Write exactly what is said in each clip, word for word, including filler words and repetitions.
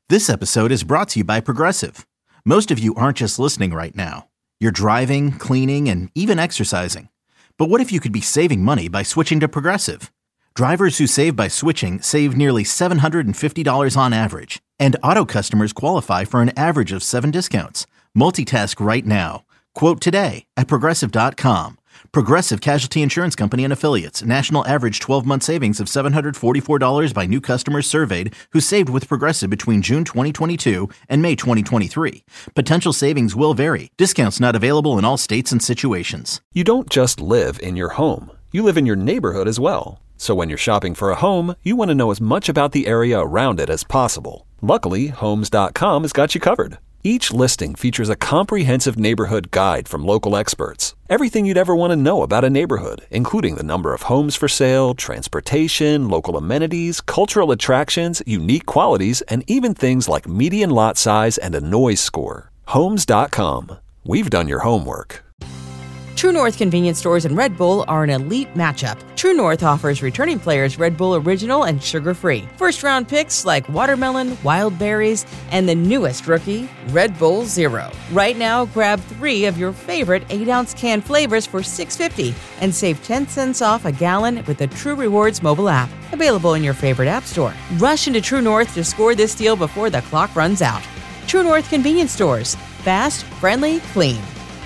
This episode is brought to you by Progressive. Most of you aren't just listening right now. You're driving, cleaning, and even exercising. But what if you could be saving money by switching to Progressive? Drivers who save by switching save nearly seven hundred fifty dollars on average. And auto customers qualify for an average of seven discounts. Multitask right now. Quote today at Progressive dot com. Progressive Casualty Insurance Company and Affiliates. National average twelve-month savings of seven hundred forty-four dollars by new customers surveyed who saved with Progressive between June twenty twenty-two and May twenty twenty-three. Potential savings will vary. Discounts not available in all states and situations. You don't just live in your home. You live in your neighborhood as well. So when you're shopping for a home, you want to know as much about the area around it as possible. Luckily, Homes dot com has got you covered. Each listing features a comprehensive neighborhood guide from local experts. Everything you'd ever want to know about a neighborhood, including the number of homes for sale, transportation, local amenities, cultural attractions, unique qualities, and even things like median lot size and a noise score. Homes dot com. We've done your homework. True North convenience stores and Red Bull are an elite matchup. True North offers returning players Red Bull Original and sugar-free. First-round picks like watermelon, wild berries, and the newest rookie, Red Bull Zero. Right now, grab three of your favorite eight-ounce can flavors for six dollars and fifty cents and save ten cents off a gallon with the True Rewards mobile app. Available in your favorite app store. Rush into True North to score this deal before the clock runs out. True North convenience stores. Fast, friendly, clean.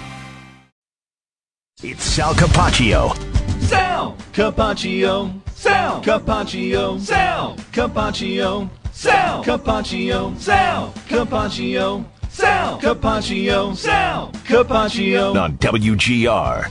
It's Sal Capaccio. Sal Capaccio. Sal Capaccio. Sal Capaccio. Sal Capaccio. Sal Capaccio. Sal Capaccio. Sal Capaccio. On W G R.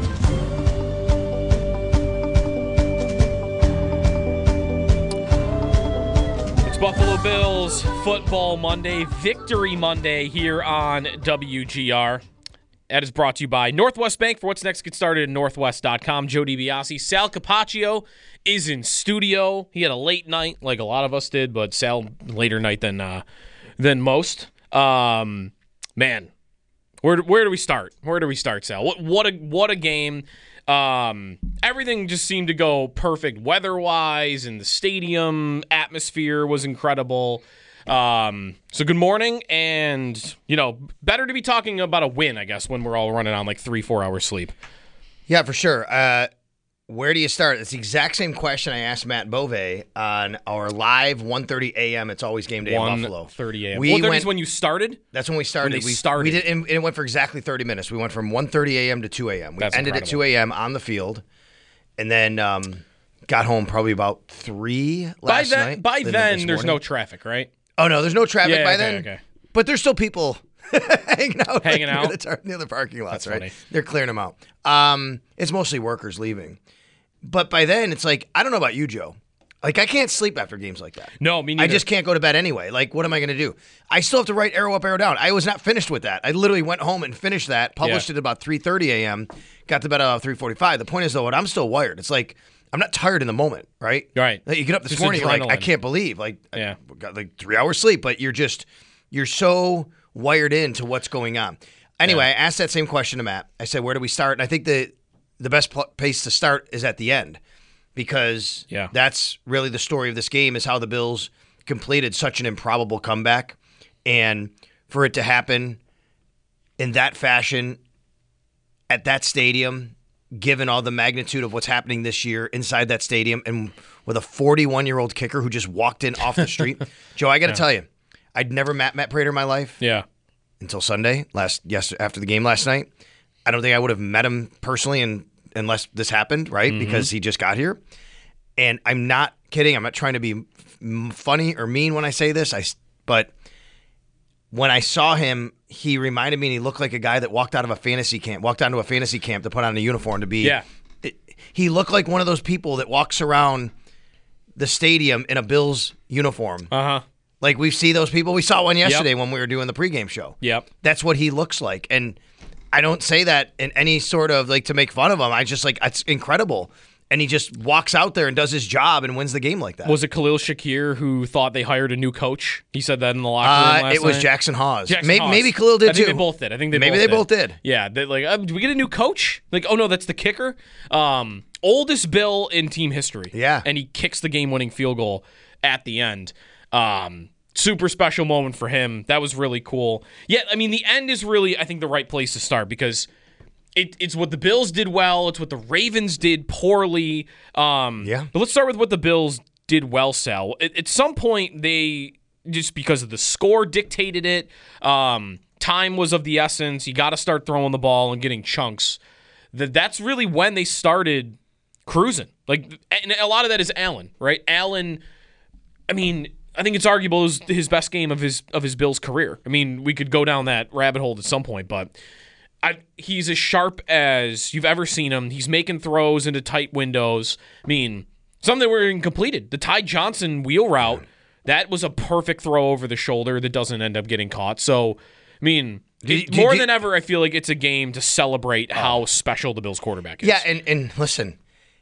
It's Buffalo Bills Football Monday, Victory Monday here on W G R. That is brought to you by Northwest Bank. For what's next, get started at northwest dot com. Joe DiBiase. Sal Capaccio is in studio. He had a late night, like a lot of us did, but Sal later night than uh, than most. Um, man, where where do we start? Where do we start, Sal? What what a what a game! Um, everything just seemed to go perfect weather-wise, and the stadium atmosphere was incredible. Um, so good morning, and, you know, better to be talking about a win, I guess, when we're all running on like three, four hours sleep. Yeah, for sure. Uh, where do you start? It's the exact same question I asked Matt Bove on our live one thirty a.m. It's Always Game Day in Buffalo. one thirty a.m. We one thirty went, is when you started? That's when we started. When they we started. We did, and it went for exactly thirty minutes. We went from one thirty a.m. to two a.m. We That's ended incredible. at two a.m. on the field, and then um, got home probably about three last by then, night. By then then, this there's no morning. traffic, right? Oh, no, there's no traffic Yeah, by okay, then. okay. But there's still people hanging out. Hanging like, out? Near the, tar- near the parking lots, That's right? funny. They're clearing them out. Um, it's mostly workers leaving. But by then, it's like, I don't know about you, Joe. Like, I can't sleep after games like that. No, me neither. I just can't go to bed anyway. Like, what am I going to do? I still have to write arrow up, arrow down. I was not finished with that. I literally went home and finished that, published Yeah. it at about three thirty a.m., got to bed at about three forty-five. The point is, though, I'm still wired. It's like, I'm not tired in the moment, right? Right. Like, you get up this Just morning, you're like, I adrenaline. can't believe. Like, Yeah. I got like three hours sleep, but you're just, you're so wired into what's going on. Anyway, Yeah. I asked that same question to Matt. I said, where do we start? And I think the, the best pl- place to start is at the end. Because Yeah. that's really the story of this game, is how the Bills completed such an improbable comeback. And for it to happen in that fashion at that stadium, given all the magnitude of what's happening this year inside that stadium, and with a forty-one-year-old kicker who just walked in off the street. Joe, I got to Yeah. tell you, I'd never met Matt Prater in my life Yeah. until Sunday, last yes after the game last night. I don't think I would have met him personally and unless this happened, right? Mm-hmm. Because he just got here. And I'm not kidding. I'm not trying to be f- funny or mean when I say this. I, s- but when I saw him, he reminded me, and he looked like a guy that walked out of a fantasy camp, walked onto a fantasy camp to put on a uniform to be. Yeah. It, he looked like one of those people that walks around the stadium in a Bills uniform. Uh-huh. Like we see those people. We saw one yesterday when we were doing the pregame show. Yep. That's what he looks like. And I don't say that in any sort of like to make fun of him. I just like, it's incredible. And he just walks out there and does his job and wins the game like that. Was it Khalil Shakir who thought they hired a new coach? He said that in the locker room Uh, last it was night. Jackson Hawes. Jackson maybe, Hawes. maybe Khalil did I think too. they both did. I think they maybe both they did. both did. Yeah, they like, uh, do we get a new coach? Like, oh no, that's the kicker. Um, oldest Bill in team history. Yeah. and he kicks the game-winning field goal at the end. Um, super special moment for him. That was really cool. Yeah, I mean, the end is really, I think, the right place to start because it, it's what the Bills did well. It's what the Ravens did poorly. Um, Yeah. But let's start with what the Bills did well, Sal. At, at some point, they, just because of the score dictated it, um, time was of the essence. You got to start throwing the ball and getting chunks. That That's really when they started cruising. Like, and a lot of that is Allen, right? Allen, I mean, I think it's arguable it was his best game of his of his Bills career. I mean, we could go down that rabbit hole at some point, but I, he's as sharp as you've ever seen him. He's making throws into tight windows. I mean, some that were incompleted. The Ty Johnson wheel route, that was a perfect throw over the shoulder that doesn't end up getting caught. So, I mean, Did- more did- than ever, I feel like it's a game to celebrate how special the Bills quarterback is. Yeah, and, and listen,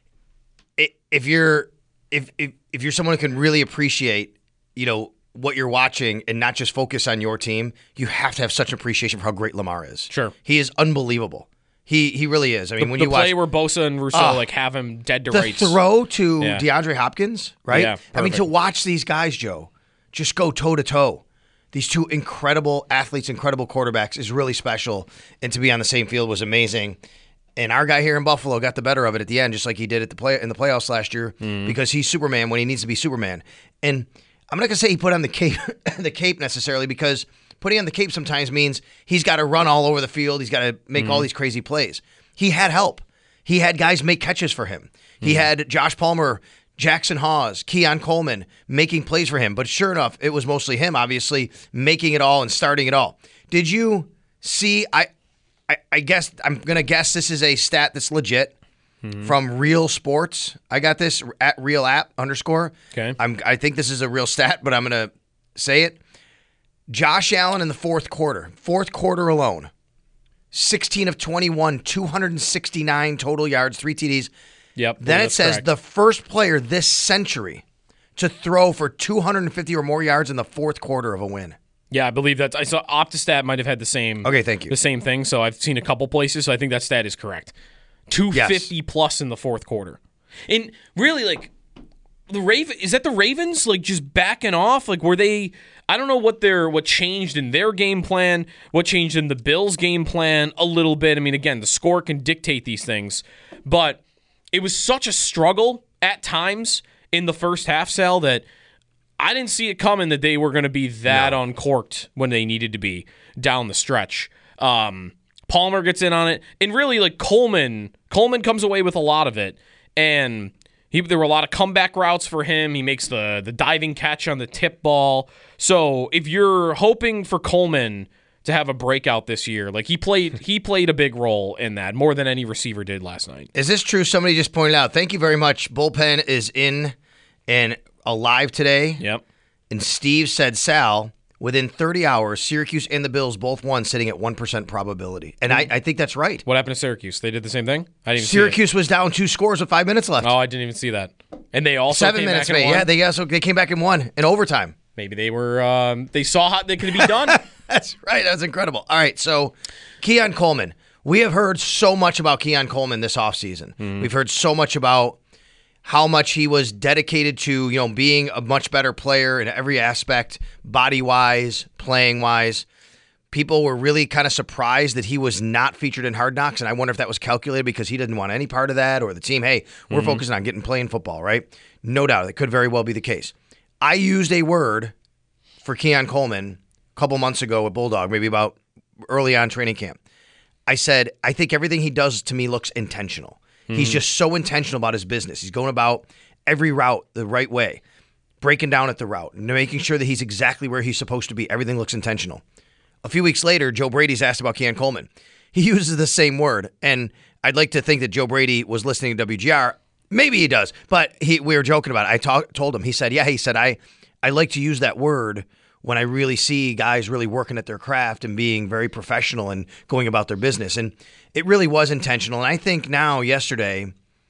i- if you're if, if if you're someone who can really appreciate, you know, what you're watching and not just focus on your team, you have to have such an appreciation for how great Lamar is. Sure. He is unbelievable. He he really is. I mean, the, when the you play watch where Bosa and Rousseau Ah. like have him dead to the rights. throw to Yeah. DeAndre Hopkins, right? Yeah, I mean, to perfect. watch these guys, Joe, just go toe to toe. These two incredible athletes, incredible quarterbacks is really special. And to be on the same field was amazing. And our guy here in Buffalo got the better of it at the end, just like he did at the play in the playoffs last year, Mm. because he's Superman when he needs to be Superman. And I'm not gonna say he put on the cape, the cape necessarily, because putting on the cape sometimes means he's got to run all over the field. He's got to make Mm. all these crazy plays. He had help. He had guys make catches for him. He Mm. had Josh Palmer, Jackson Hawes, Keon Coleman making plays for him. But sure enough, it was mostly him, obviously, making it all and starting it all. Did you see? I, I, I guess I'm going to guess this is a stat that's legit from Real Sports. I got this at Real App underscore. Okay. I'm, I think this is a real stat, but I'm going to say it. Josh Allen in the fourth quarter, fourth quarter alone, sixteen of twenty-one, two hundred sixty-nine total yards, three T Ds. Yep. Then it that's says correct. the first player this century to throw for two hundred fifty or more yards in the fourth quarter of a win. Yeah, I believe that. I saw Optistat might have had the same. Okay, thank you. The same thing. So I've seen a couple places. So I think that stat is correct. two fifty plus in the fourth quarter, and really like the Raven. Is that the Ravens like just backing off? Like were they? I don't know what their what changed in their game plan. What changed in the Bills' game plan a little bit. I mean, again, the score can dictate these things, but it was such a struggle at times in the first half, Sal, that I didn't see it coming that they were going to be that No. uncorked when they needed to be down the stretch. Um, Palmer gets in on it, and really, like Coleman, Coleman comes away with a lot of it, and he, there were a lot of comeback routes for him. He makes the the diving catch on the tip ball. So if you're hoping for Coleman to have a breakout this year, like he played, he played a big role in that more than any receiver did last night. Is this true? Somebody just pointed out. Thank you very much. Bullpen is in and alive today. Yep. And Steve said, Sal, within thirty hours, Syracuse and the Bills both won, sitting at one percent probability. And I, I think that's right. What happened to Syracuse? They did the same thing? I didn't even Syracuse was down two scores with five minutes left. see it. Oh, I didn't even see that. And they also Seven came minutes, back and mate. won? Yeah, they also they came back and won in overtime. Maybe they were um, they saw how they could be done. That's right. That was incredible. All right, so Keon Coleman. We have heard so much about Keon Coleman this offseason. Mm-hmm. We've heard so much about how much he was dedicated to, you know, being a much better player in every aspect, body-wise, playing-wise. People were really kind of surprised that he was not featured in Hard Knocks, and I wonder if that was calculated because he didn't want any part of that, or the team, hey, we're Mm-hmm. focusing on getting playing football, right? No doubt. It could very well be the case. I used a word for Keon Coleman a couple months ago at Bulldog, maybe about early on training camp. I said, I think everything he does to me looks intentional. He's just so intentional about his business. He's going about every route the right way, breaking down at the route, and making sure that he's exactly where he's supposed to be. Everything looks intentional. A few weeks later, Joe Brady's asked about Keon Coleman. He uses the same word, and I'd like to think that Joe Brady was listening to W G R. Maybe he does, but he, we were joking about it. I talk, told him. He said, yeah, he said, I, I like to use that word when I really see guys really working at their craft and being very professional and going about their business. And it really was intentional. And I think now, yesterday,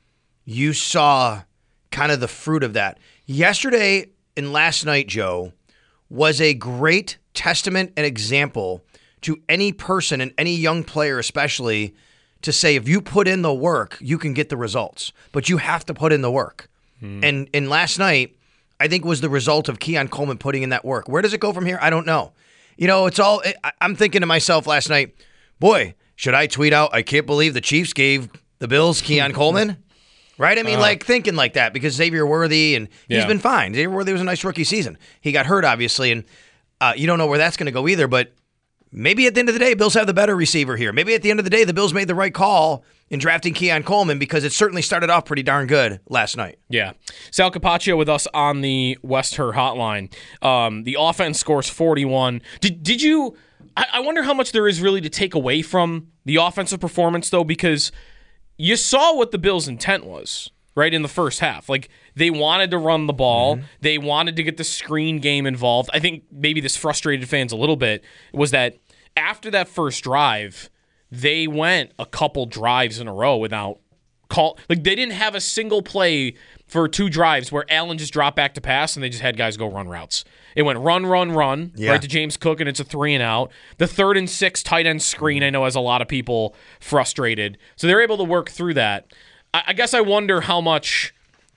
you saw kind of the fruit of that. Yesterday and last night, Joe, was a great testament and example to any person and any young player especially to say if you put in the work, you can get the results. But you have to put in the work. And and last night, I think was the result of Keon Coleman putting in that work. Where does it go from here? I don't know. You know, it's all, I, I'm thinking to myself last night, boy, should I tweet out, I can't believe the Chiefs gave the Bills Keon Coleman? Right? I mean, uh, like thinking like that because Xavier Worthy, and he's yeah. been fine. Xavier Worthy was a nice rookie season. He got hurt, obviously, and uh, you don't know where that's going to go either, but maybe at the end of the day, Bills have the better receiver here. Maybe at the end of the day, the Bills made the right call in drafting Keon Coleman because it certainly started off pretty darn good last night. Yeah. Sal Capaccio with us on the West Her hotline. Um, the offense scores forty-one. Did, did you... I, I wonder how much there is really to take away from the offensive performance, though, because you saw what the Bills' intent was, right, in the first half. Like, they wanted to run the ball. Mm-hmm. They wanted to get the screen game involved. I think maybe this frustrated fans a little bit was that after that first drive, they went a couple drives in a row without call. Like, they didn't have a single play for two drives where Allen just dropped back to pass and they just had guys go run routes. It went run, run, run, yeah. right to James Cook, and it's a three and out. The third and six tight end screen, I know, has a lot of people frustrated. So they're able to work through that. I, I guess I wonder how much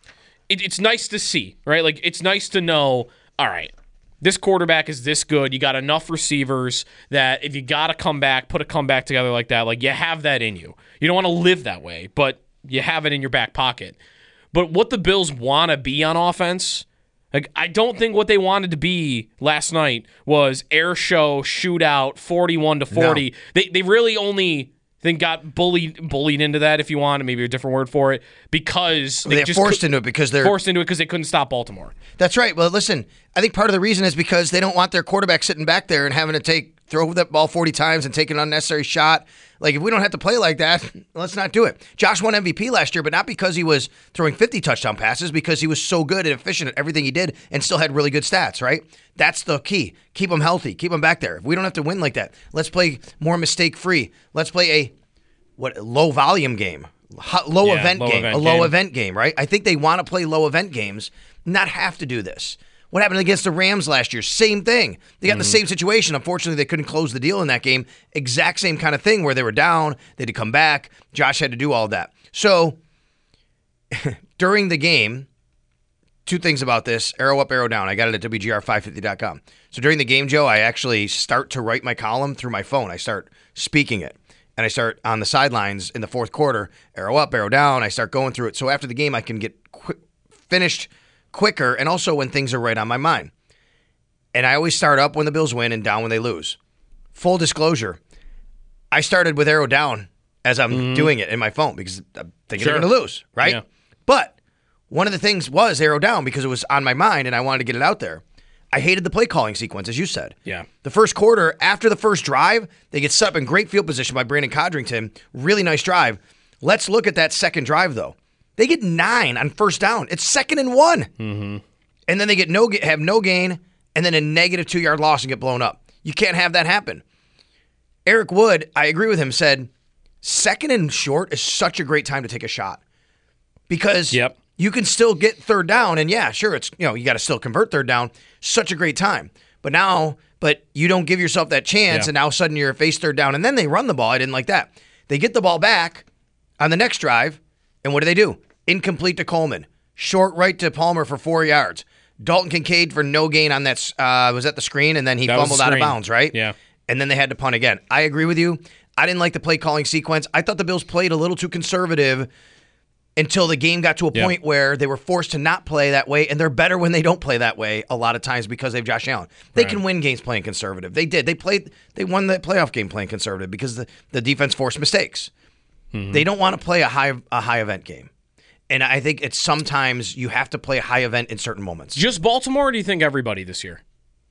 it, it's nice to see, right? Like, it's nice to know, all right, this quarterback is this good. You got enough receivers that if you got to come back, put a comeback together like that, like you have that in you. You don't want to live that way, but you have it in your back pocket. But what the Bills want to be on offense, like I don't think what they wanted to be last night was air show, shootout, forty-one to forty. No. They they really only then got bullied bullied into that, if you want, maybe a different word for it, because they, they just forced into it because they're forced into it because they couldn't stop Baltimore. That's right. Well, listen, I think part of the reason is because they don't want their quarterback sitting back there and having to take throw that ball forty times and take an unnecessary shot. Like, if we don't have to play like that, let's not do it. Josh won M V P last year, but not because he was throwing fifty touchdown passes, because he was so good and efficient at everything he did and still had really good stats, right? That's the key. Keep him healthy. Keep him back there. If we don't have to win like that, let's play more mistake-free. Let's play a what low-volume game, low yeah, event low game, event a low game. event game, right? I think they want to play low event games, not have to do this. What happened against the Rams last year? Same thing. They got mm-hmm. the same situation. Unfortunately, they couldn't close the deal in that game. Exact same kind of thing where they were down. They had to come back. Josh had to do all of that. So, during the game, two things about this. Arrow up, arrow down. I got it at W G R five fifty dot com. So, during the game, Joe, I actually start to write my column through my phone. I start speaking it. And I start on the sidelines in the fourth quarter. Arrow up, arrow down. I start going through it. So, after the game, I can get qu- finished quicker, and also when things are right on my mind. And I always start up when the Bills win and down when they lose. Full disclosure, I started with arrow down as I'm mm. doing it in my phone because I'm thinking sure. they're going to lose, right? Yeah. But one of the things was arrow down because it was on my mind and I wanted to get it out there. I hated the play calling sequence, as you said. Yeah. The first quarter, after the first drive, they get set up in great field position by Brandon Codrington. Really nice drive. Let's look at that second drive, though. They get nine on first down. It's second and one. Mm-hmm. And then they get no have no gain and then a negative two-yard loss and get blown up. You can't have that happen. Eric Wood, I agree with him, said second and short is such a great time to take a shot because yep. you can still get third down. And, yeah, sure, it's you know you got to still convert third down. Such a great time. But now, but you don't give yourself that chance, yeah. and now all of a sudden you're face third down. And then they run the ball. I didn't like that. They get the ball back on the next drive, and what do they do? Incomplete to Coleman. Short right to Palmer for four yards. Dalton Kincaid for no gain on that. Uh, was that the screen? And then he that fumbled out of bounds, right? Yeah. And then they had to punt again. I agree with you. I didn't like the play calling sequence. I thought the Bills played a little too conservative until the game got to a yeah. point where they were forced to not play that way, and they're better when they don't play that way a lot of times because they have Josh Allen. They right. can win games playing conservative. They did. They played. They won the playoff game playing conservative because the, the defense forced mistakes. Mm-hmm. They don't want to play a high a high event game. And I think it's sometimes you have to play a high event in certain moments. Just Baltimore, or do you think everybody this year?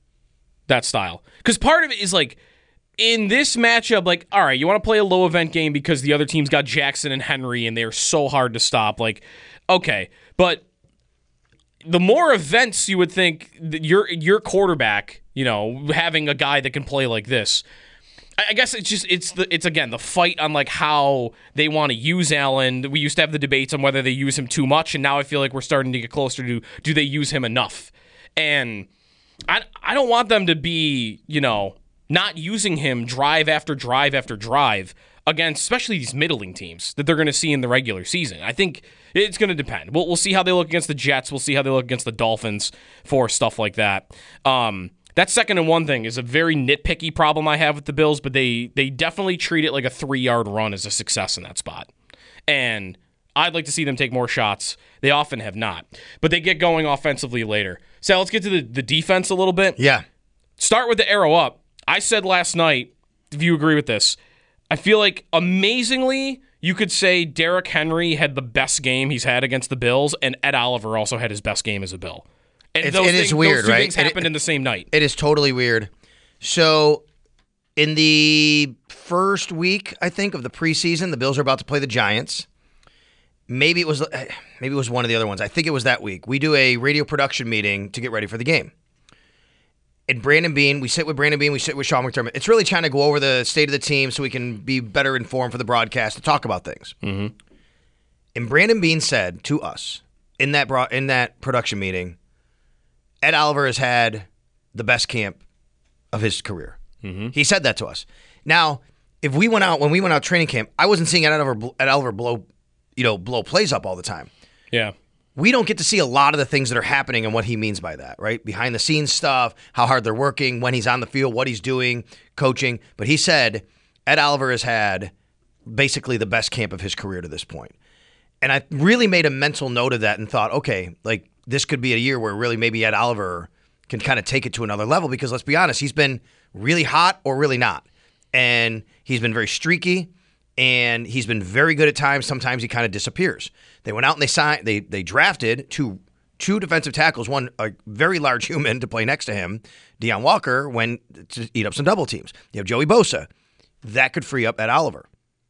That style. Because part of it is like, in this matchup, like, all right, you want to play a low event game because the other team's got Jackson and Henry and they're so hard to stop. Like, okay. But the more events you would think that your your quarterback, you know, having a guy that can play like this, I guess it's just it's the it's again the fight on like how they want to use Allen. We used to have the debates on whether they use him too much, and now I feel like we're starting to get closer to do they use him enough? And I I don't want them to be, you know, not using him drive after drive after drive. against especially these middling teams that they're going to see in the regular season. I think it's going to depend. We'll, we'll see how they look against the Jets. We'll see how they look against the Dolphins for stuff like that. Um, that second and one thing is a very nitpicky problem I have with the Bills, but they they definitely treat it like a three-yard run as a success in that spot. And I'd like to see them take more shots. They often have not. But they get going offensively later. So let's get to the, the defense a little bit. Yeah. Start with the arrow up. I said last night, if you agree with this, I feel like amazingly, you could say Derrick Henry had the best game he's had against the Bills, and Ed Oliver also had his best game as a Bill. And It's, those it things, is weird, those two right? things happened it, in the same night. It is totally weird. So, in the first week, I think, of the preseason, the Bills are about to play the Giants. Maybe it was maybe it was one of the other ones. I think it was that week. We do a radio production meeting to get ready for the game. And Brandon Beane, we sit with Brandon Beane, we sit with Sean McDermott. It's really trying to go over the state of the team so we can be better informed for the broadcast to talk about things. Mm-hmm. And Brandon Beane said to us in that bro- in that production meeting, Ed Oliver has had the best camp of his career. Mm-hmm. He said that to us. Now, if we went out when we went out training camp, I wasn't seeing Ed Oliver, Ed Oliver blow, you know, blow plays up all the time. Yeah. We don't get to see a lot of the things that are happening and what he means by that, right? Behind the scenes stuff, how hard they're working, when he's on the field, what he's doing, coaching. But he said Ed Oliver has had basically the best camp of his career to this point. And I really made a mental note of that and thought, okay, like this could be a year where really maybe Ed Oliver can kind of take it to another level because let's be honest, he's been really hot or really not. And he's been very streaky. And he's been very good at times. Sometimes he kind of disappears. They went out and they signed. They they drafted two two defensive tackles. One a very large human to play next to him. Deion Walker went to eat up some double teams. You have Joey Bosa. That could free up Ed Oliver.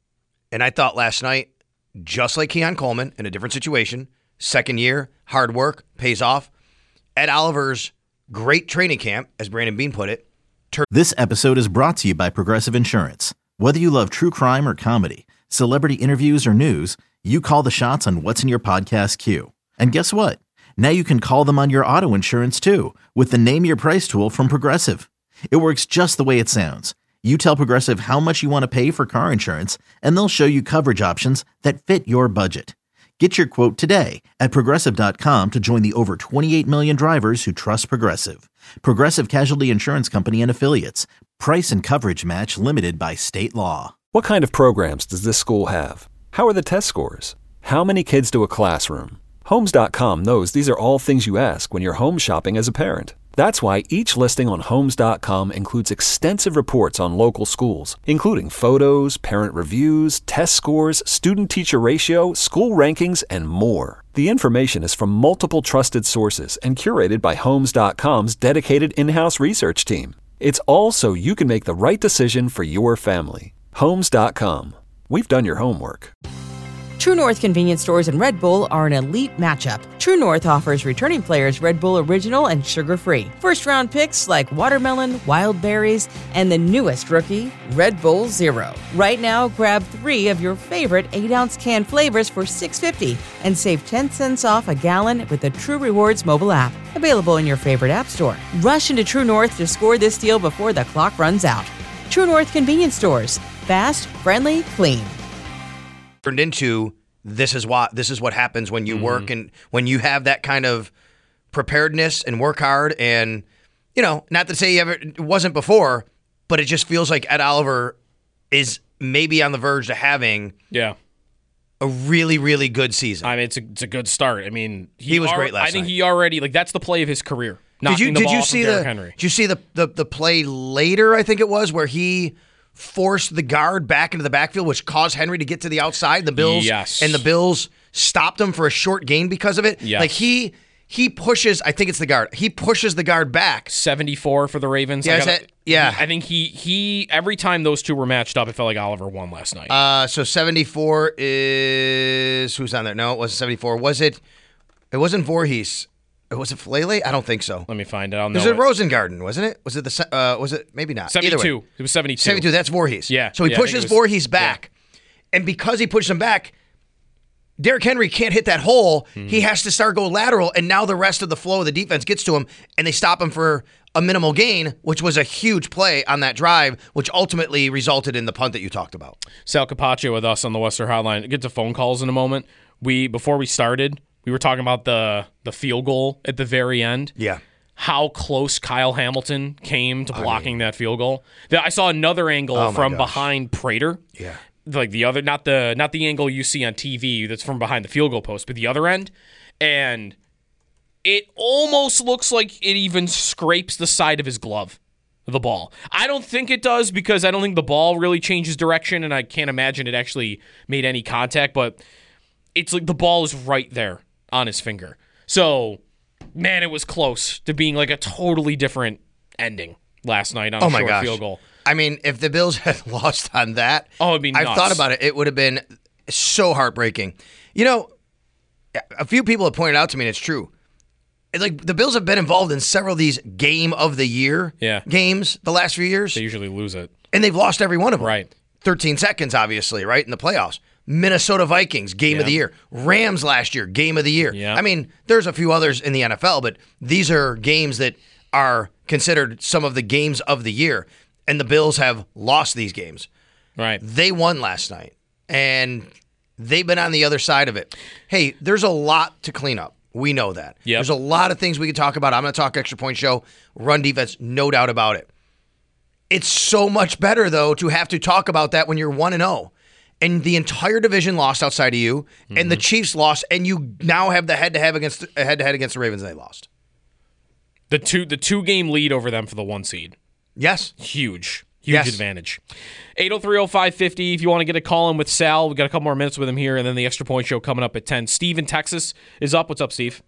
And I thought last night, just like Keon Coleman in a different situation, second year, hard work pays off. Ed Oliver's great training camp, as Brandon Beane put it. Tur- This episode is brought to you by Progressive Insurance. Whether you love true crime or comedy, celebrity interviews or news, you call the shots on what's in your podcast queue. And guess what? Now you can call them on your auto insurance too with the Name Your Price tool from Progressive. It works just the way it sounds. You tell Progressive how much you want to pay for car insurance, and they'll show you coverage options that fit your budget. Get your quote today at Progressive dot com to join the over twenty-eight million drivers who trust Progressive. Progressive Casualty Insurance Company and Affiliates. Price and coverage match limited by state law. What kind of programs does this school have? How are the test scores? How many kids do a classroom? Homes dot com knows these are all things you ask when you're home shopping as a parent. That's why each listing on Homes dot com includes extensive reports on local schools, including photos, parent reviews, test scores, student-teacher ratio, school rankings, and more. The information is from multiple trusted sources and curated by Homes dot com's dedicated in-house research team. It's all so you can make the right decision for your family. Homes dot com. We've done your homework. True North convenience stores and Red Bull are an elite matchup. True North offers returning players Red Bull Original and sugar-free. First-round picks like watermelon, wild berries, and the newest rookie, Red Bull Zero. Right now, grab three of your favorite eight-ounce can flavors for six dollars and fifty cents and save ten cents off a gallon with the True Rewards mobile app. Available in your favorite app store. Rush into True North to score this deal before the clock runs out. True North convenience stores. Fast, friendly, clean. Turned into this is what this is what happens when you mm-hmm. work and when you have that kind of preparedness and work hard and you know not to say you ever it wasn't before, but it just feels like Ed Oliver is maybe on the verge of having yeah a really really good season. I mean it's a it's a good start. I mean he, he was ar- great last night. I think night. he already like that's the play of his career. Did you the did ball you off see of the Henry. Did you see the, the the play later? I think it was where he forced the guard back into the backfield, which caused Henry to get to the outside. The Bills yes. and the Bills stopped him for a short gain because of it. Yes. Like he he pushes. I think it's the guard. He pushes the guard back. seventy-four for the Ravens. Yeah, I, gotta, that, yeah. I think he he every time those two were matched up, it felt like Oliver won last night. Uh, so seventy-four is who's on there? No, it wasn't seventy-four. Was it? It wasn't Voorhees. Was it Falele? I don't think so. Let me find it. I'll it know was it it. Rosengarten, wasn't it? Was it the? Uh, was it maybe not? seventy-two. It was seventy-two. seventy-two. That's Voorhees. Yeah. So he yeah, pushes was, Voorhees back, yeah. and because he pushes him back, Derrick Henry can't hit that hole. Mm-hmm. He has to start go lateral, and now the rest of the flow of the defense gets to him, and they stop him for a minimal gain, which was a huge play on that drive, which ultimately resulted in the punt that you talked about. Sal Capaccio with us on the Western Hotline. Get to phone calls in a moment. We before we started, we were talking about the the field goal at the very end. Yeah. How close Kyle Hamilton came to blocking I mean, that field goal. I saw another angle oh from gosh. behind Prater. Yeah. Like the other, not the not the angle you see on T V that's from behind the field goal post, but the other end. And it almost looks like it even scrapes the side of his glove, the ball. I don't think it does because I don't think the ball really changes direction, and I can't imagine it actually made any contact, but it's like the ball is right there on his finger. So, man, it was close to being like a totally different ending last night on oh a my short gosh. field goal. I mean, if the Bills had lost on that, oh, it'd be nuts. I've thought about it. It would have been so heartbreaking. You know, a few people have pointed out to me, and it's true. Like the Bills have been involved in several of these game of the year yeah. games the last few years. They usually lose it. And they've lost every one of them. Right. thirteen seconds, obviously, right, in the playoffs. Minnesota Vikings, game yeah. of the year. Rams last year, game of the year. Yeah. I mean, there's a few others in the N F L, but these are games that are considered some of the games of the year. And the Bills have lost these games. Right. They won last night, and they've been on the other side of it. Hey, there's a lot to clean up. We know that. Yep. There's a lot of things we could talk about. I'm going to talk extra point show, run defense, no doubt about it. It's so much better, though, to have to talk about that when you're one and oh. And the entire division lost outside of you, mm-hmm. and the Chiefs lost, and you now have the head-to-head against head-to-head against the Ravens, and they lost. The two the two game lead over them for the one seed. Yes. Huge. Huge yes. advantage. eight oh three oh five fifty if you want to get a call in with Sal. We've got a couple more minutes with him here, and then the Extra Point Show coming up at ten. Steve in Texas is up. What's up, Steve?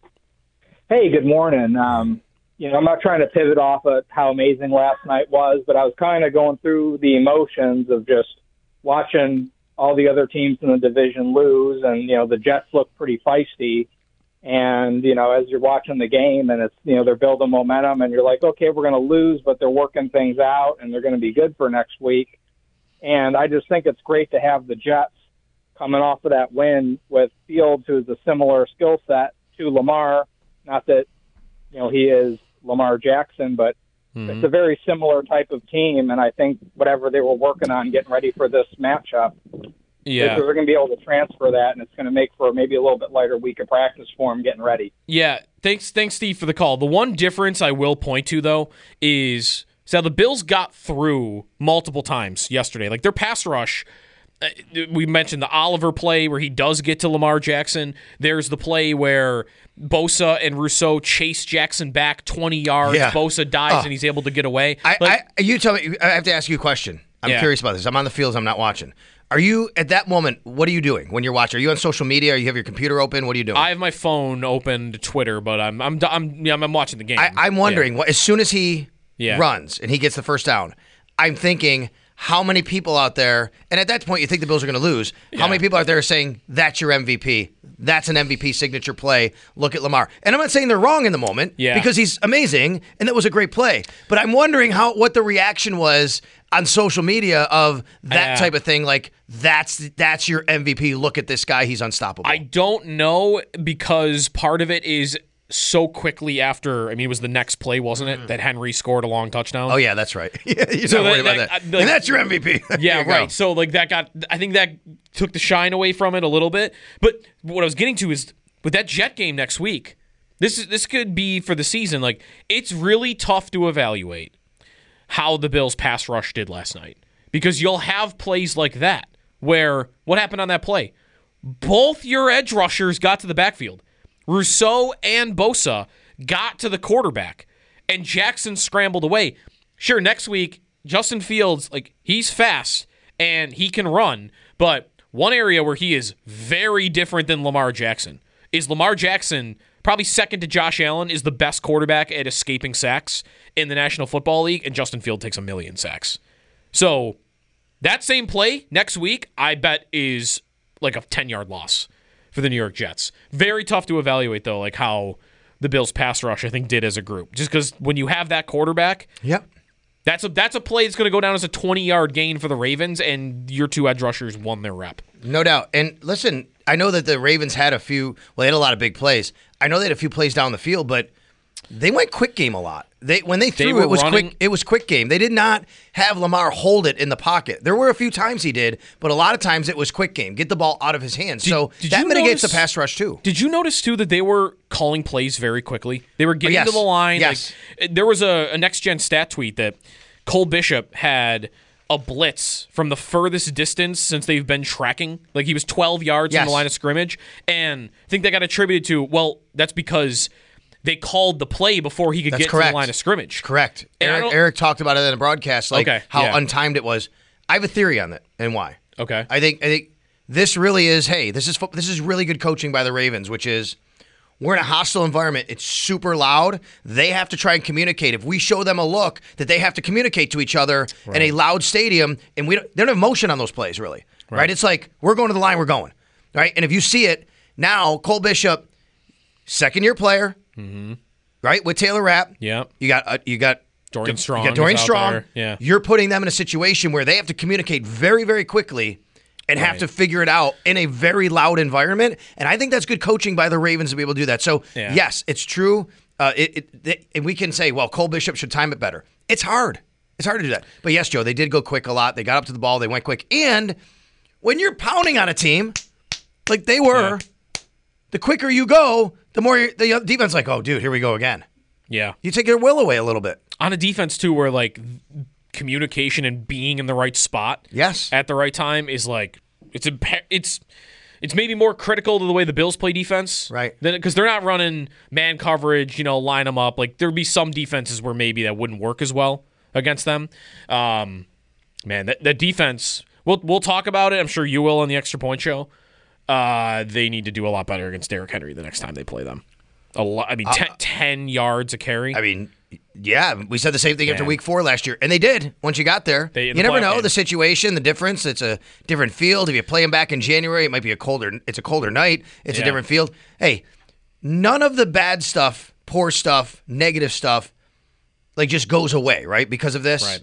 Hey, good morning. Um, you know, I'm not trying to pivot off of how amazing last night was, but I was kind of going through the emotions of just watching all the other teams in the division lose, and, you know, the Jets look pretty feisty. And, you know, as you're watching the game and it's, you know, they're building momentum and you're like, okay, we're going to lose, but they're working things out and they're going to be good for next week. And I just think it's great to have the Jets coming off of that win with Fields, who's a similar skill set to Lamar. Not that, you know, he is Lamar Jackson, but mm-hmm. it's a very similar type of team. And I think whatever they were working on getting ready for this matchup, yeah, they're going to be able to transfer that, and it's going to make for maybe a little bit lighter week of practice for them getting ready. Yeah, thanks, thanks, Steve, for the call. The one difference I will point to, though, is so the Bills got through multiple times yesterday. Like their pass rush, uh, we mentioned the Oliver play where he does get to Lamar Jackson. There's the play where Bosa and Rousseau chase Jackson back twenty yards. Yeah. Bosa dies, oh. and he's able to get away. I, like, I, you tell me. I have to ask you a question. I'm yeah. curious about this. I'm on the fields. I'm not watching. Are you, at that moment, what are you doing when you're watching? Are you on social media? Or you have your computer open? What are you doing? I have my phone open to Twitter, but I'm I'm I'm, yeah, I'm watching the game. I, I'm wondering, yeah. what, as soon as he yeah. runs and he gets the first down, I'm thinking, how many people out there, and at that point you think the Bills are going to lose, yeah. how many people out there are saying, that's your M V P? That's an M V P signature play. Look at Lamar. And I'm not saying they're wrong in the moment, yeah. because he's amazing, and that was a great play. But I'm wondering how what the reaction was on social media of that uh, type of thing, like, that's that's your M V P. Look at this guy. He's unstoppable. I don't know, because part of it is so quickly after, I mean, it was the next play, wasn't it, that Henry scored a long touchdown? Oh, yeah, that's right. You're so not worried that, about that. that like, and that's your M V P. Yeah, right. So, like, that got, I think that took the shine away from it a little bit. But what I was getting to is, with that Jet game next week, this is this could be for the season, like, it's really tough to evaluate how the Bills' pass rush did last night. Because you'll have plays like that, where, what happened on that play? Both your edge rushers got to the backfield. Rousseau and Bosa got to the quarterback, and Jackson scrambled away. Sure, next week, Justin Fields, like, he's fast, and he can run, but one area where he is very different than Lamar Jackson is Lamar Jackson, probably second to Josh Allen, is the best quarterback at escaping sacks in the National Football League, and Justin Fields takes a million sacks. So that same play next week, I bet, is like a ten-yard loss for the New York Jets. Very tough to evaluate, though, like how the Bills' pass rush, I think, did as a group. Just because when you have that quarterback, yep. that's a that's a play that's going to go down as a twenty-yard gain for the Ravens, and your two edge rushers won their rep. No doubt. And listen, I know that the Ravens had a few, well, they had a lot of big plays. I know they had a few plays down the field, but They went quick game a lot. They when they threw They were it was running- quick. It was quick game. They did not have Lamar hold it in the pocket. There were a few times he did, but a lot of times it was quick game. Get the ball out of his hands. Did- so did that you mitigates notice- the pass rush too. Did you notice too that they were calling plays very quickly? They were getting yes. to the line. Yes. Like, there was a, a next gen stat tweet that Cole Bishop had a blitz from the furthest distance since they've been tracking. Like he was twelve yards Yes. from the line of scrimmage, and I think that got attributed to well, that's because they called the play before he could That's get correct. to the line of scrimmage. Correct. And I Eric, don't- Eric talked about it in the broadcast, like Okay, how yeah. untimed it was. I have a theory on that and why. Okay. I think I think this really is. Hey, this is fo- this is really good coaching by the Ravens, which is we're in a hostile environment. It's super loud. They have to try and communicate. If we show them a look that they have to communicate to each other in a loud stadium, and we don't, they don't have motion on those plays really, right. right? It's like we're going to the line, we're going, right? And if you see it now, Cole Bishop, second year player, Mm-hmm. right, with Taylor Rapp. Yeah. You got uh, you got Dorian Strong You got Dorian is out Strong. there. Yeah. You're putting them in a situation where they have to communicate very, very quickly and have Right. to figure it out in a very loud environment. And I think that's good coaching by the Ravens to be able to do that. So, Yeah. yes, it's true. Uh, it, it, they, and we can say, well, Cole Bishop should time it better. It's hard. It's hard to do that. But yes, Joe, they did go quick a lot. They got up to the ball. They went quick. And when you're pounding on a team like they were, Yeah. the quicker you go, the more you, the defense is like, oh, dude, here we go again. Yeah. You take their will away a little bit. On a defense too, where like communication and being in the right spot, Yes. at the right time is like it's impa- it's it's maybe more critical to the way the Bills play defense, Right. Because they're not running man coverage, you know, line them up. Like there would be some defenses where maybe that wouldn't work as well against them. Um, man, that, that defense. We'll we'll talk about it. I'm sure you will on the Extra Point Show. Uh, they need to do a lot better against Derrick Henry the next time they play them. A lot. I mean, ten, ten yards a carry. I mean, yeah, we said the same thing after Man. week four last year, and they did once you got there. They- you the never play- know the situation, the difference. It's a different field. If you play them back in January, it might be a colder. It's a colder night. It's Yeah. a different field. Hey, none of the bad stuff, poor stuff, negative stuff, like just goes away, right? Because of this. Right.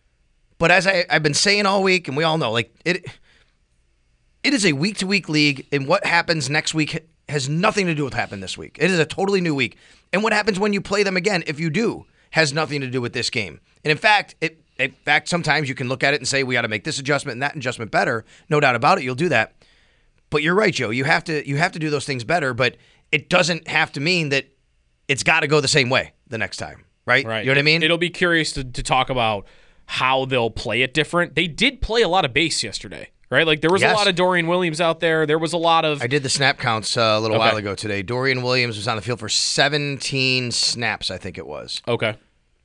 But as I, I've been saying all week, and we all know, like it, it is a week to week league, and what happens next week has nothing to do with what happened this week. It is a totally new week, and what happens when you play them again, if you do, has nothing to do with this game. And in fact, it, in fact, sometimes you can look at it and say we got to make this adjustment and that adjustment better. No doubt about it, you'll do that. But you're right, Joe. You have to you have to do those things better, but it doesn't have to mean that it's got to go the same way the next time, right? Right. You know what I mean? It'll be curious to, to talk about how they'll play it different. They did play a lot of base yesterday, right? Like there was Yes. a lot of Dorian Williams out there. There was a lot of I did the snap counts uh, a little Okay. while ago today. Dorian Williams was on the field for seventeen snaps, I think it was. okay.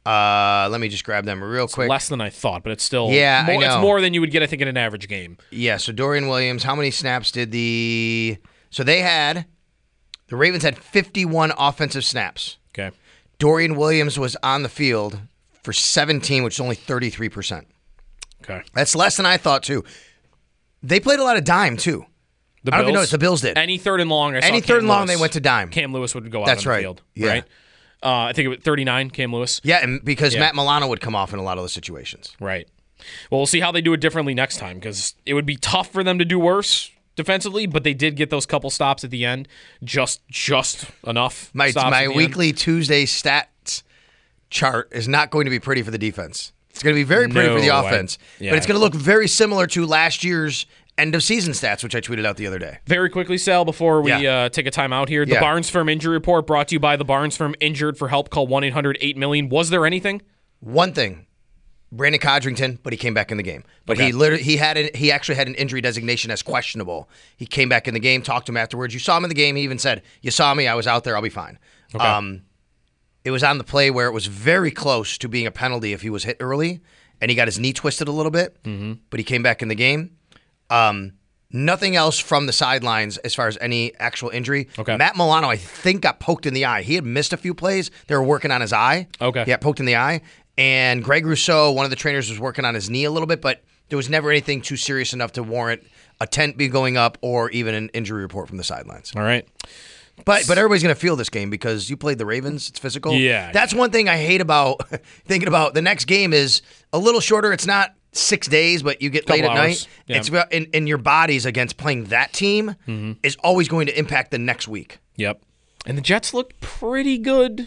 Uh, let me just grab them real quick. Less than I thought, but it's still Yeah, I more, it's know. more than you would get, I think, in an average game. Yeah, so Dorian Williams, how many snaps did the So they had the Ravens had fifty-one offensive snaps. Okay. Dorian Williams was on the field for seventeen, which is only thirty-three percent. Okay. That's less than I thought too. They played a lot of dime too. The I don't even Bills- know. It's the Bills did. Any third and long, I saw Any Cam third and long, Lewis. they went to dime. Cam Lewis would go out That's on the right. field, Yeah. right? Uh, I think it was thirty-nine, Cam Lewis. Yeah, and because Yeah. Matt Milano would come off in a lot of those situations. Right. Well, we'll see how they do it differently next time because it would be tough for them to do worse defensively, but they did get those couple stops at the end, just just enough. My stops my at the weekly end. Tuesday stats chart is not going to be pretty for the defense. It's going to be very pretty No, for the I- offense, yeah. but it's going to look very similar to last year's end of season stats, which I tweeted out the other day. Very quickly, Sal, before we Yeah. uh, take a time out here, the Yeah. Barnes Firm Injury Report brought to you by the Barnes Firm. Injured for help, call one eight hundred eight million. Was there anything? One thing, Brandon Codrington, but he came back in the game. But Okay. he literally he had an, he actually had an injury designation as questionable. He came back in the game, talked to him afterwards. You saw him in the game. He even said, "You saw me. I was out there. I'll be fine." Okay. Um, it was on the play where it was very close to being a penalty if he was hit early, and he got his knee twisted a little bit. Mm-hmm. But he came back in the game. Um, nothing else from the sidelines as far as any actual injury. Okay. Matt Milano, I think, got poked in the eye. He had missed a few plays. They were working on his eye. Okay. He got poked in the eye. And Greg Rousseau, one of the trainers, was working on his knee a little bit, but there was never anything too serious enough to warrant a tent be going up or even an injury report from the sidelines. All right. But but everybody's going to feel this game because you played the Ravens. It's physical. Yeah. That's one thing I hate about thinking about the next game is a little shorter. It's not six days, but you get Couple late at hours. night. Yeah. It's about in, in your bodies against playing that team is always going to impact the next week. Yep. And the Jets looked pretty good.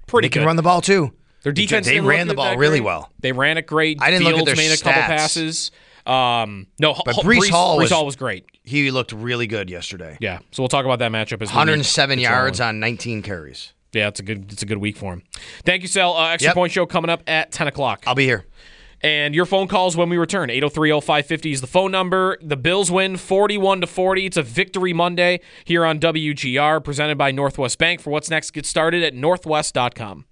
pretty They can good. run the ball, too. Their defense They didn't ran look the ball that really great. well. They ran it great. I didn't Fields look at their made a couple stats. passes. Um, no, But H- Breece, Breece Hall, Breece was, Hall was great. He looked really good yesterday. Yeah, so we'll talk about that matchup as one hundred we seven keep yards rolling. on nineteen carries. Yeah, it's a good it's a good week for him. Thank you, Sal. Uh, extra Yep. point show coming up at ten o'clock. I'll be here. And your phone calls when we return. eight oh three oh five fifty is the phone number. The Bills win forty-one to forty. It's a victory Monday here on W G R, presented by Northwest Bank. For what's next, get started at northwest dot com.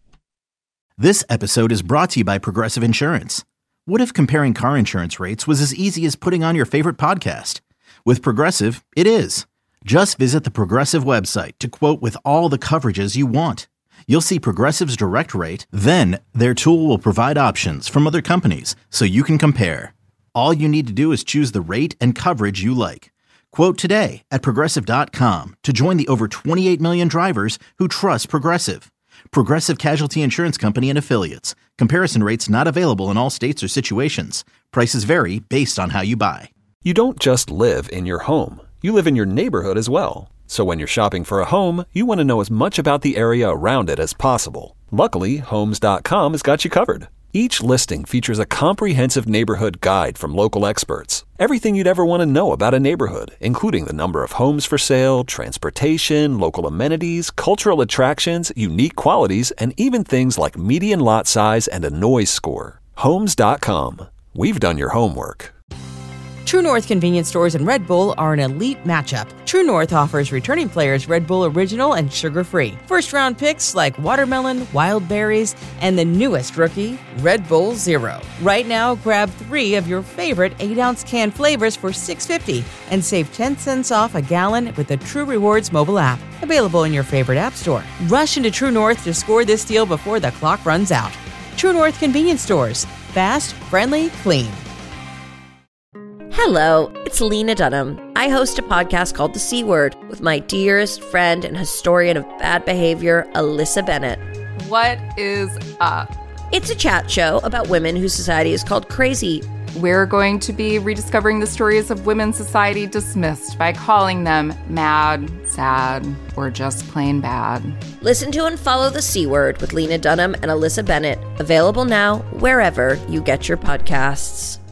This episode is brought to you by Progressive Insurance. What if comparing car insurance rates was as easy as putting on your favorite podcast? With Progressive, it is. Just visit the Progressive website to quote with all the coverages you want. You'll see Progressive's direct rate, then their tool will provide options from other companies so you can compare. All you need to do is choose the rate and coverage you like. Quote today at progressive dot com to join the over twenty-eight million drivers who trust Progressive. Progressive Casualty Insurance Company and Affiliates. Comparison rates not available in all states or situations. Prices vary based on how you buy. You don't just live in your home. You live in your neighborhood as well. So when you're shopping for a home, you want to know as much about the area around it as possible. Luckily, homes dot com has got you covered. Each listing features a comprehensive neighborhood guide from local experts. Everything you'd ever want to know about a neighborhood, including the number of homes for sale, transportation, local amenities, cultural attractions, unique qualities, and even things like median lot size and a noise score. homes dot com. We've done your homework. True North convenience stores and Red Bull are an elite matchup. True North offers returning players Red Bull Original and sugar-free. First-round picks like watermelon, wild berries, and the newest rookie, Red Bull Zero. Right now, grab three of your favorite eight-ounce can flavors for six dollars and fifty cents and save ten cents off a gallon with the True Rewards mobile app. Available in your favorite app store. Rush into True North to score this deal before the clock runs out. True North convenience stores. Fast, friendly, clean. Hello, it's Lena Dunham. I host a podcast called The C Word with my dearest friend and historian of bad behavior, Alyssa Bennett. What is up? It's a chat show about women whose society is called crazy. We're going to be rediscovering the stories of women society dismissed by calling them mad, sad, or just plain bad. Listen to and follow The C Word with Lena Dunham and Alyssa Bennett. Available now wherever you get your podcasts.